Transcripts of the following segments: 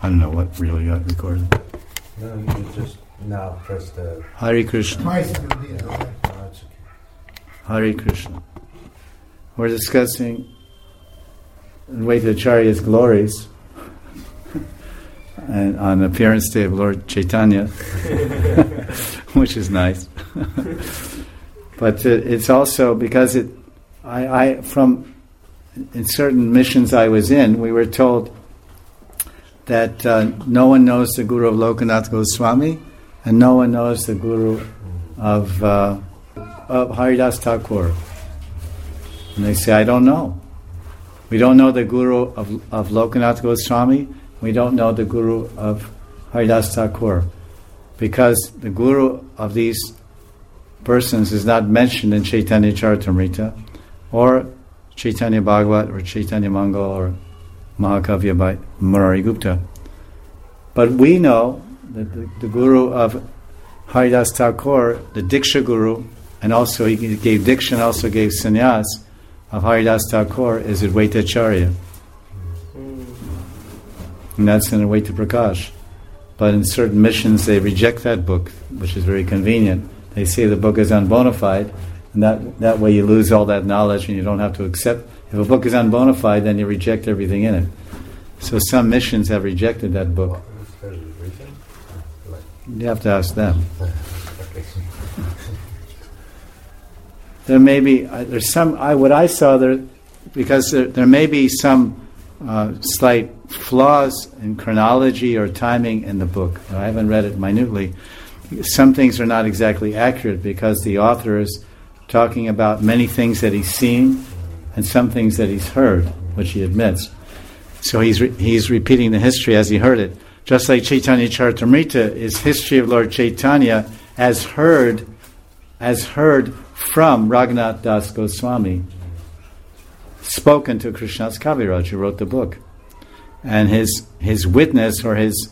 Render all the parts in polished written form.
don't know what really got recorded. No, you just now press the... Hare Krishna. It's okay. Hare Krishna. We're discussing Advaita Acharya's glories and on Appearance Day of Lord Chaitanya, which is nice. But it's also because from in certain missions I was in, we were told that no one knows the Guru of Lokanath Goswami and no one knows the Guru of Haridas Thakur. And they say, I don't know. We don't know the Guru of Lokanath Goswami. We don't know the Guru of Haridas Thakur. Because the Guru of these persons is not mentioned in Chaitanya Charitamrita or Chaitanya Bhagavat or Chaitanya Mangal or Mahakavya by Murari Gupta. But we know that the Guru of Haridas Thakur, the Diksha Guru, and also he gave Diksha and also gave Sannyas of Haridas Thakur is Advaita Acharya. And that's in Advaita Prakash. But in certain missions they reject that book, which is very convenient. They say the book is unbonafide, and that way you lose all that knowledge and you don't have to accept. If a book is unbonafide, then you reject everything in it. So some missions have rejected that book. You have to ask them. There may be there's some. What I saw there, because there may be some slight flaws in chronology or timing in the book. I haven't read it minutely. Some things are not exactly accurate because the author is talking about many things that he's seen and some things that he's heard, which he admits. So he's repeating the history as he heard it. Just like Chaitanya Charitamrita is history of Lord Chaitanya as heard from Raghunath Das Goswami, spoken to Krishnadas Kaviraj, who wrote the book. And his witness or his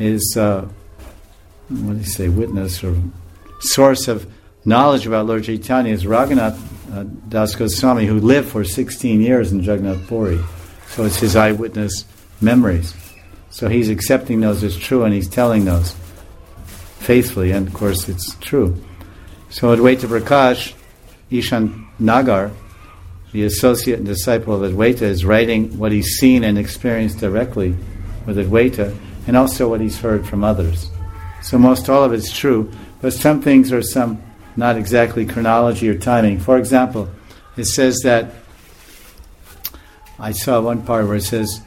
what do you say, witness or source of knowledge about Lord Chaitanya is Raghunath Das Goswami, who lived for 16 years in Jagannath Puri. So it's his eyewitness memories. So he's accepting those as true and he's telling those faithfully, and of course it's true. So Advaita Prakash, Ishan Nagar, the associate and disciple of Advaita, is writing what he's seen and experienced directly with Advaita and also what he's heard from others. So most all of it's true, but some things are some not exactly chronology or timing. For example, it says that, I saw one part where it says,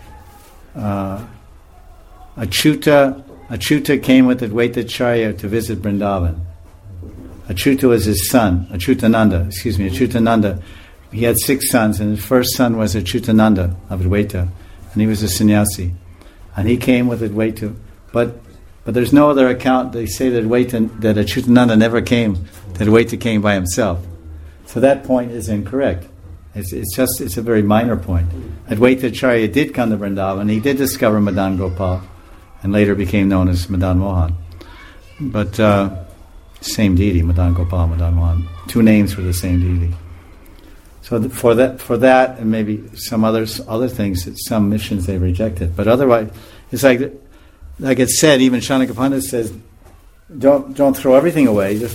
Achyuta came with Advaita Acharya to visit Vrindavan. Achyuta was his son, Achyutananda. He had 6 sons, and his first son was Achyutananda of Advaita, and he was a sannyasi. And he came with Advaita, but there's no other account. They say that Achyutananda never came, that Advaita came by himself. So that point is incorrect. It's a very minor point. Advaita Acharya did come to Vrindavan. He did discover Madan Gopal, and later became known as Madan Mohan. But same deity, Madan Gopal, Madan Mohan. 2 names for the same deity. So for that, and maybe some other things, that some missions they rejected. But otherwise, it's like it said. Even Shanaka Pandit says, don't throw everything away. Just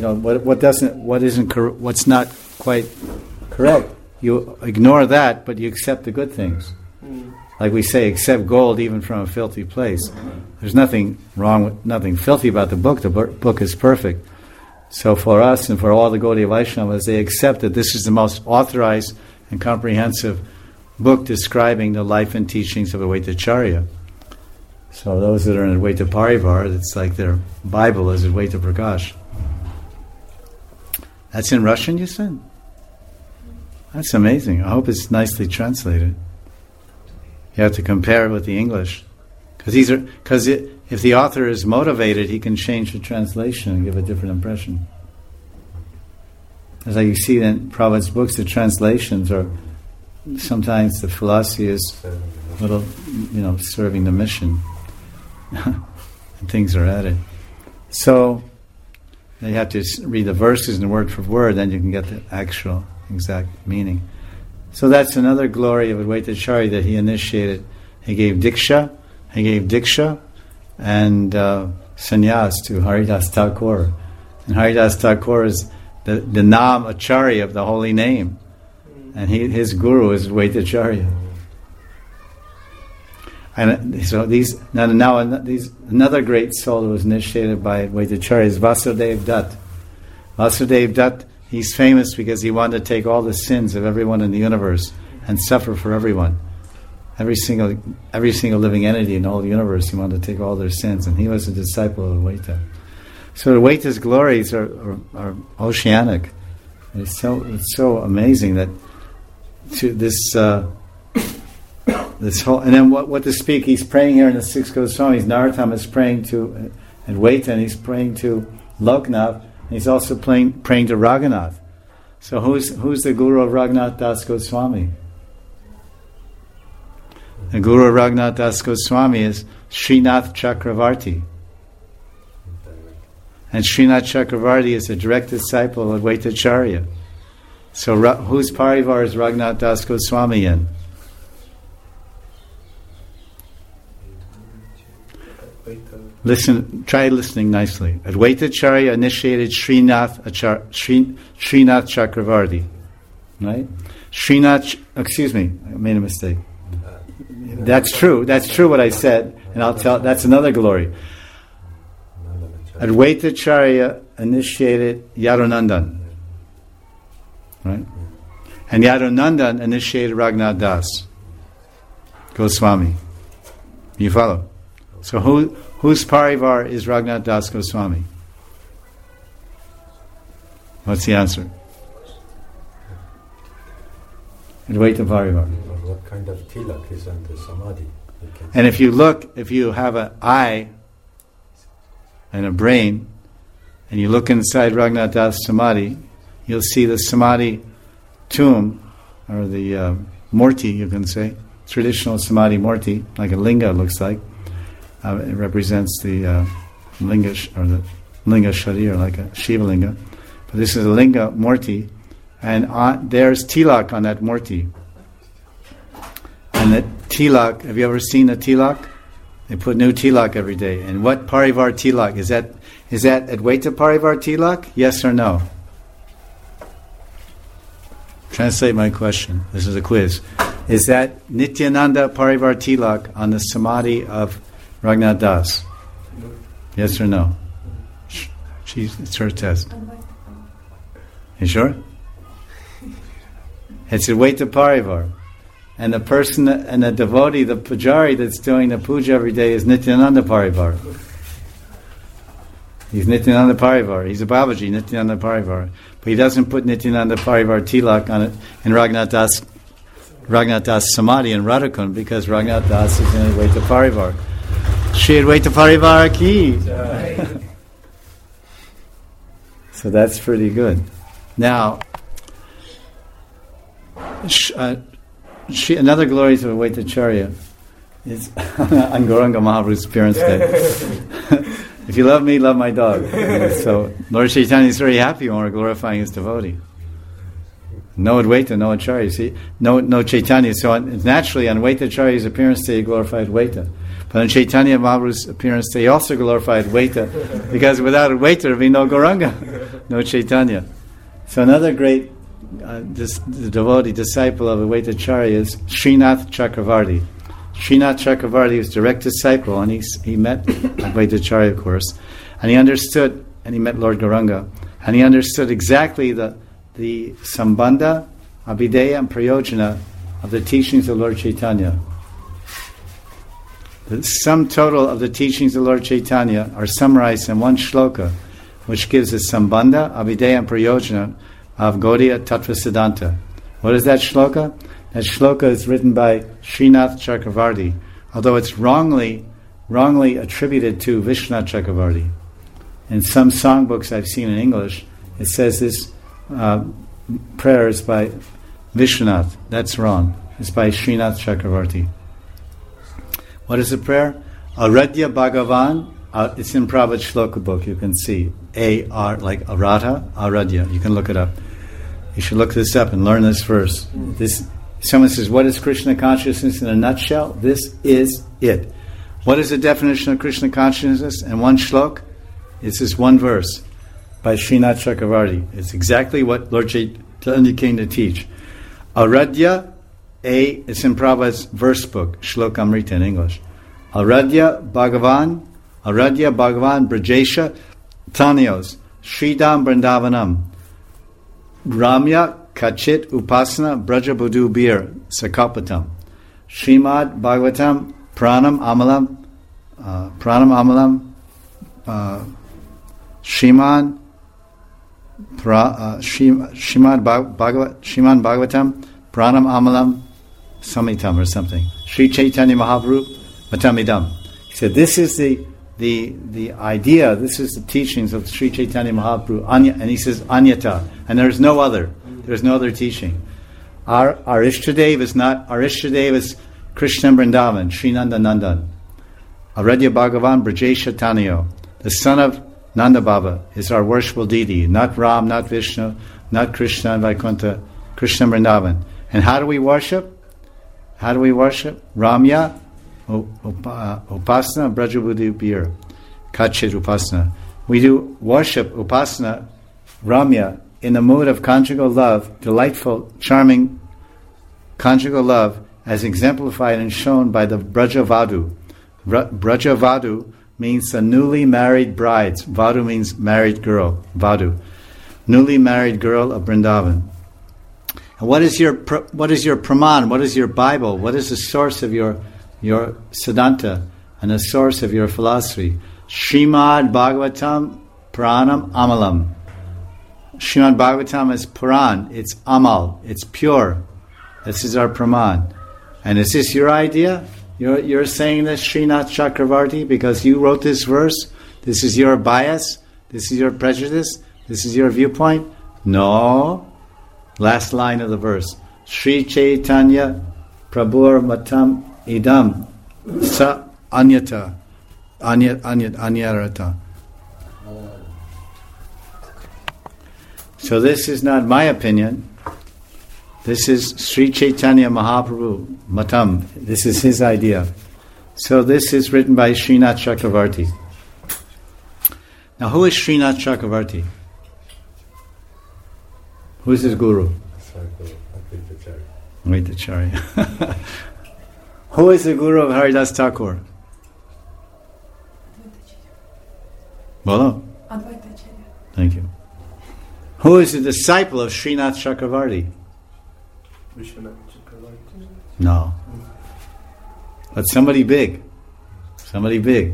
what's not quite correct. You ignore that, but you accept the good things. Like we say, accept gold even from a filthy place. There's nothing wrong with, nothing filthy about the book. The book is perfect. So for us and for all the Gaudiya Vaishnavas, they accept that this is the most authorized and comprehensive book describing the life and teachings of Advaita Acharya. So those that are in Advaita Parivar, it's like their Bible is Advaita Prakash. That's in Russian, you said? That's amazing. I hope it's nicely translated. You have to compare it with the English. Because if the author is motivated, he can change the translation and give a different impression. As you see in Prabhupada's books, the translations are sometimes the philosophy is a little, serving the mission. And things are added. So you have to read the verses and word for word, then you can get the actual exact meaning. So that's another glory of Advaita Acharya that he initiated. He gave Diksha, he gave Diksha and sannyas to Haridas Thakur. And Haridas Thakur is the Nam Acharya of the holy name. And his guru is Vaitacharya. And so another great soul who was initiated by Vaitacharya is Vasudev Dutt. Vasudev Dutt, he's famous because he wanted to take all the sins of everyone in the universe and suffer for everyone. Every single living entity in the whole universe, he wanted to take all their sins, and he was a disciple of Advaita. So Advaita's glories are oceanic. It's so amazing that to this whole, and then what to speak? He's praying here in the Six Goswamis. Narottam is praying to Advaita, and he's praying to Loknath, and he's also praying to Raghunath. So who's the guru of Raghunath Das Goswami? The guru of Raghunath Das Goswami is Srinath Chakravarti. And Srinath Chakravarti is a direct disciple of Vaitacharya. So whose parivar is Raghunath Das Goswami in? Listen, try listening nicely. Advaitacharya initiated Srinath Chakravarti. Right? Excuse me, I made a mistake. That's true what I said, and I'll tell, that's another glory. Advaitacharya initiated Yadunandan. Right? And Yadunandan initiated Raghunath Das Goswami. You follow? So whose parivar is Raghunath Das Goswami? What's the answer? Advaita parivar. What kind of tilak is under samadhi? And if you have an eye and a brain, and you look inside Raghunath Das Samadhi, you'll see the Samadhi tomb, or the Murti, you can say, traditional Samadhi Murti, like a linga looks like. It represents the linga, or the linga sharir, like a Shiva linga. But this is a linga Murti, and there's tilak on that Murti. And the tilak, have you ever seen a tilak? They put new tilak every day. And what parivar tilak? Is that Advaita parivar tilak? Yes or no? Translate my question. This is a quiz. Is that Nityananda parivar tilak on the samadhi of Raghunath Das? Yes or no? It's her test. You sure? It's Advaita parivar. And the person, and the devotee, the pujari that's doing the puja every day is Nityananda Parivar. He's Nityananda Parivar. He's a Babaji, Nityananda Parivar. But he doesn't put Nityananda Parivar tilak on it in Raghunath Das Samadhi in Radhakund, because Raghunath Das is in Advaita Parivar. Shri Advaita Parivar ki! So that's pretty good. Now, another glory to Vaitacharya is on Gauranga Mahaprabhu's parents' day. If you love me, love my dog. So Lord Chaitanya is very happy when we're glorifying his devotee. No Advaita, no Acharya. See, no Chaitanya. So naturally, on Vaitacharya's appearance day, he glorified Advaita. But on Chaitanya Mahaprabhu's appearance day, he also glorified Advaita, because without Advaita, there would be no Gauranga, no Chaitanya. So another great the devotee, disciple of Advaitacharya is Srinath Chakravarti. Srinath Chakravarti was direct disciple, and he met Advaitacharya, of course, and he understood, and he met Lord Gauranga, and he understood exactly the sambandha, abhideya, and prayojana of the teachings of Lord Chaitanya. The sum total of the teachings of Lord Chaitanya are summarized in one shloka, which gives the sambandha, abhideya, and prayojana of Gaudiya Tattva Siddhanta. What is that shloka? That shloka is written by Srinath Chakravarti, although it's wrongly attributed to Vishwanath Chakravarti. In some songbooks I've seen in English, it says this prayer is by Vishwanath. That's wrong. It's by Srinath Chakravarti. What is the prayer? Aradhya Bhagavan. It's in Prabhupada Shloka book. You can see A-R, like Aradha, Aradhya. You can look it up. You should look this up and learn this verse. Someone says, what is Krishna consciousness in a nutshell? This is it. What is the definition of Krishna consciousness in one shlok? It's this one verse by Srinath Chakravarti. It's exactly what Lord Chaitanya came to teach. Aradhya, it's in Prabhupada's verse book, Shlok Amrita in English. Aradhya Bhagavan Brajesha Tanyos Sridham Vrindavanam Ramya Kachit Upasana Braja Buddhu Bir Sakapatam Srimad Bhagavatam Pranam Amalam Shriman Bhagavatam Pranam Amalam Samitam or something. Sri Chaitanya Mahaprabhu Matamidam. He said, this is the idea, this is the teachings of Sri Chaitanya Mahaprabhu, and he says Anyata, and there's no other teaching. Our Ishtadev is Krishna Vrindavan, Sri Nanda Nandan. Aradhya Bhagavan Brajesha Tanyo, the son of Nanda Baba, is our worshipful deity, not Ram, not Vishnu, not Krishna and Vaikuntha, Krishna Vrindavan. And how do we worship? Ramya Upasana Brajabuddhi Bir Kachit Upasana. We do worship Upasana Ramya in the mood of conjugal love, delightful, charming conjugal love, as exemplified and shown by the Brajavadu. Brajavadu means the newly married brides. Vadu means married girl. Vadu, newly married girl of Vrindavan. And what is your praman? What is your Bible? What is the source of your Siddhanta and the source of your philosophy? Srimad Bhagavatam Puranam Amalam. Srimad Bhagavatam is Puran. It's Amal. It's pure. This is our praman. And is this your idea? You're saying this, Srinath Chakravarti, because you wrote this verse? This is your bias? This is your prejudice? This is your viewpoint? No. Last line of the verse. Sri Chaitanya Prabhur Matam Idam Sa Anyata Anyarata. So this is not my opinion. This is Sri Chaitanya Mahaprabhu Matam. This is his idea. So this is written by Srinath Chakravarti. Now who is Srinath Chakravarti? Who is his guru? Advaitacharya. Who is the guru of Haridas Thakur? Bolo. Advaitacharya. Thank you. Who is the disciple of Srinath Chakravarti? Vishwanath Chakravarti. No. But somebody big. Somebody big.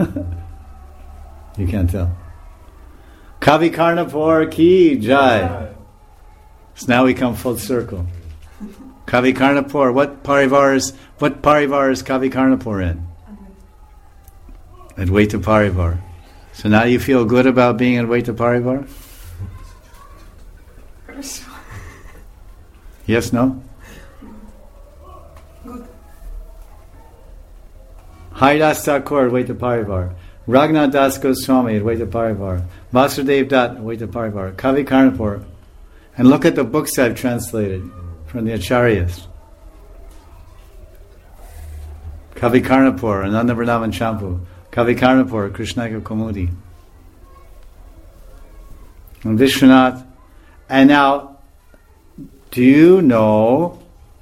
You can't tell. Kavi Karnapur ki jai. So now we come full circle. Kavi Karnapur. What parivar is Kavi Karnapur in? Advaita Parivar. So now you feel good about being Advaita Parivar? Yes, no? Good. Haridas Thakur, Advaita Parivar. Raghunath Das Goswami, Advaita Parivar. Vasudev Dutt, Advaita Parivar. Kavi Karnapur. And look at the books I've translated from the Acharyas. Kavi Karnapur, Ananda Vrindavan Champu. Kavi Karnapur, Krishnaka Kaumudi. And Vishwanath. And now, do you know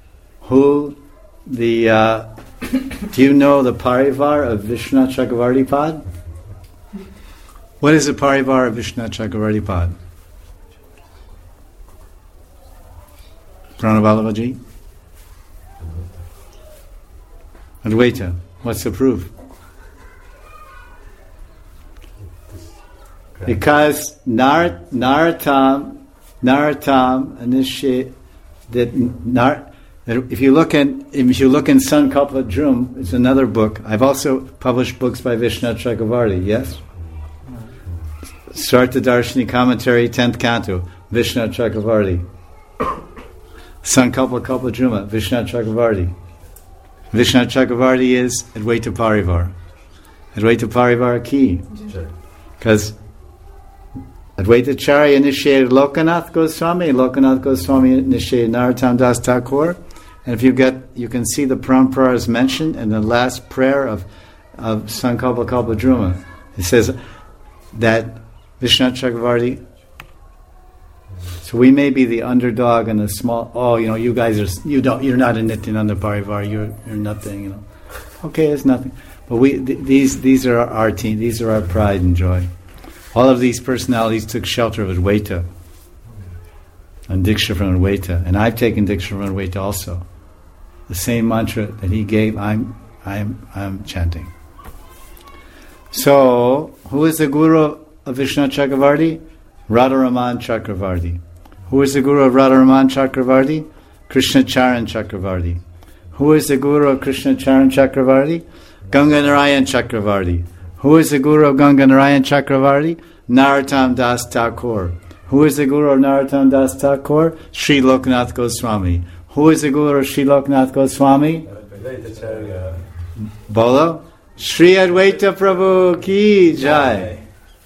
the Parivar of Vishwanath Chakravarti Pad? What is the Parivar of Vishwanath Chakravarti Pad? Pranavallabhaji? Advaita. What's the proof? Because Narottam initiate that if you look in Sankalpa Dhrum, it's another book. I've also published books by Vishwanath Chakravarti, yes? Sarta Darshini Commentary, 10th Canto, Vishwanath Chakravarti. Sankalpa Kalpa Dhruma, Vishwanath Chakravarti. Vishwanath Chakravarti is Advaita Parivar. Advaita Parivar ki. Because Advaitacharya initiated Lokanath Goswami. Lokanath Goswami initiated Narottam Das Thakur. And if you can see the Parampara is mentioned in the last prayer of of Sankalpa Kalpadruma. It says that Vishwanath Chakravarti, so we may be the underdog and the small, you guys you're not a Nityananda Parivar, you're nothing, Okay, it's nothing. But these are our team, these are our pride and joy. All of these personalities took shelter of Advaita and Diksha from Advaita, and I've taken Diksha from Advaita also. The same mantra that he gave, I'm chanting. So, who is the guru of Vishwanath Chakravarti? Radharaman Chakravarti. Who is the guru of Radharaman Chakravarti? Krishna Charan Chakravarti. Who is the guru of Krishna Charan Chakravarti? Ganganarayan Chakravarti. Who is the guru of Ganganarayan Chakravarti? Narottam Das Thakur. Who is the guru of Narottam Das Thakur? Sri Loknath Goswami. Who is the guru of Sri Loknath Goswami? Bolo. Sri Advaita Prabhu Ki Jai.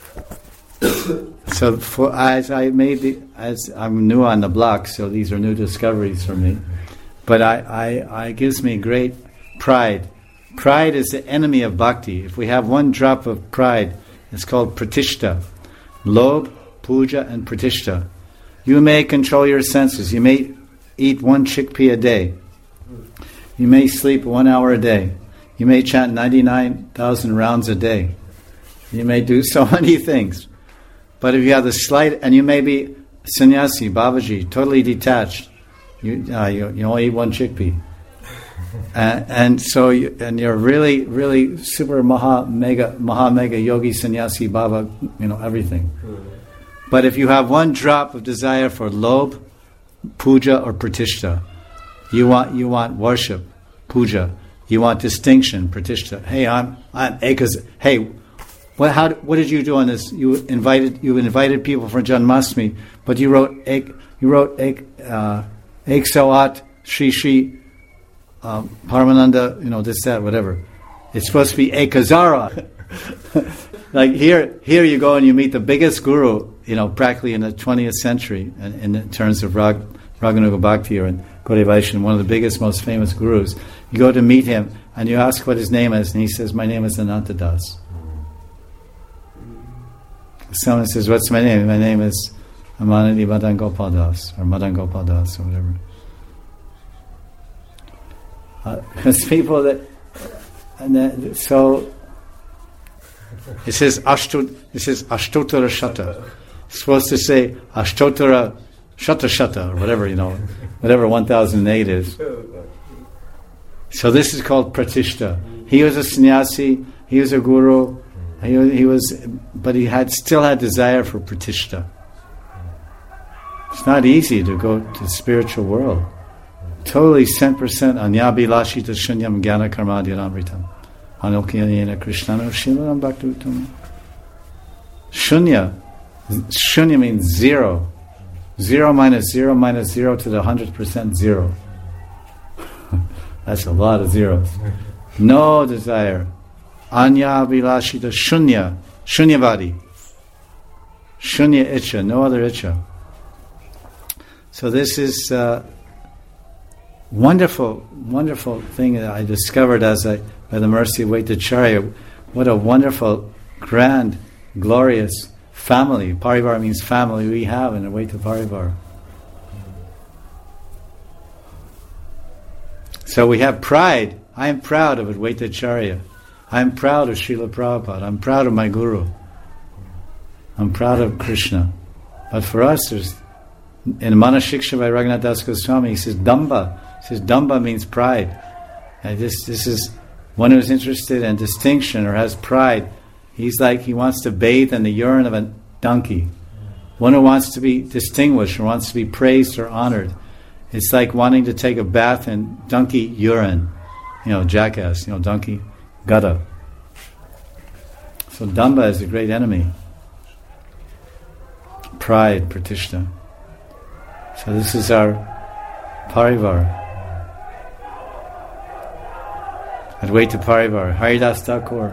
So as I'm new on the block, so these are new discoveries for me. But it gives me great pride. Pride is the enemy of bhakti. If we have one drop of pride, it's called pratishta. Lobh, puja, and pratishta. You may control your senses. You may eat 1 chickpea a day. You may sleep 1 hour a day. You may chant 99,000 rounds a day. You may do so many things. But if you have the slight, and you may be sannyasi, Babaji, totally detached, you only eat 1 chickpea. And you're really, really super mega yogi, sannyasi, Baba, everything. But if you have 1 drop of desire for lobh, puja, or pratishta, you want worship, puja. You want distinction, pratishta. Hey, I'm Ekaz. Hey, what did you do on this? You invited people for Janmashtami, but you wrote Ek Sawat Shri Paramananda, this, that, whatever. It's supposed to be Ekazara. Like here you go and you meet the biggest guru, practically in the 20th century, in terms of Raganuga Bhakti or in Gaudiya Vaishnava, one of the biggest, most famous gurus. You go to meet him and you ask what his name is, and he says, "My name is Anantadas." Someone says, "What's my name?" "My name is Amanandi Madan Gopal Das, or Madan Gopal Das, or whatever." Because people so it says Ashtotara Shata. It's supposed to say Ashtotara Shata, or whatever, whatever 1008 is. So this is called pratishta. He was a sannyasi, he was a guru, but he still had desire for pratishta. It's not easy to go to the spiritual world. Totally 100% anyabhilashita shunyam jnana karmadhyamritam. Anokyanena krishnana shilam bhakti-uttam. Shunya means 0. 0 minus 0 minus 0 to the 100% 0. That's a lot of zeros. No desire. Anya vilashita shunyavadi. Shunya itcha, no other itcha. So this is a wonderful, wonderful thing that I discovered by the mercy of Vaitacharya. What a wonderful, grand, glorious family. Parivar means family we have in Advaita Parivar. So we have pride. I am proud of Advaita Acharya. I am proud of Srila Prabhupada. I'm proud of my Guru. I'm proud of Krishna. But for us, in Manashiksha by Raghunath Das Goswami, he says Damba. He says Damba means pride. And this is one who's interested in distinction or has pride. He's like he wants to bathe in the urine of a donkey. One who wants to be distinguished or wants to be praised or honored. It's like wanting to take a bath in donkey urine. Jackass, donkey, gada. So Damba is a great enemy. Pride, pratishta. So this is our Parivar. Advaita Parivar. Haridas Thakur.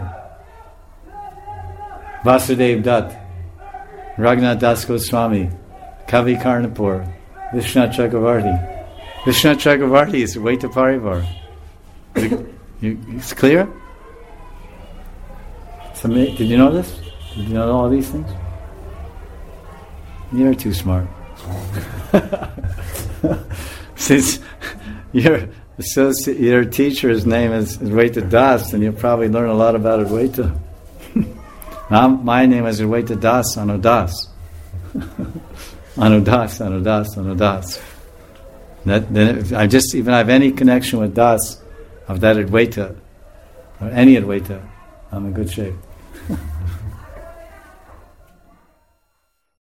Vasudev Dutt. Raghunath Das Goswami. Kavi Karnapur. Vishwanath Chakravarti. Vishwanath Chakravarti is Advaita Parivar. It's clear? Did you know this? Did you know all these things? You're too smart. Since your teacher's name is Advaita Das, then you'll probably learn a lot about Advaita. Now, my name is Advaita Das Anudas. Anudas, Anudas, Anudas. Then if I just even have any connection with Das, of that Advaita, or any Advaita, I'm in good shape.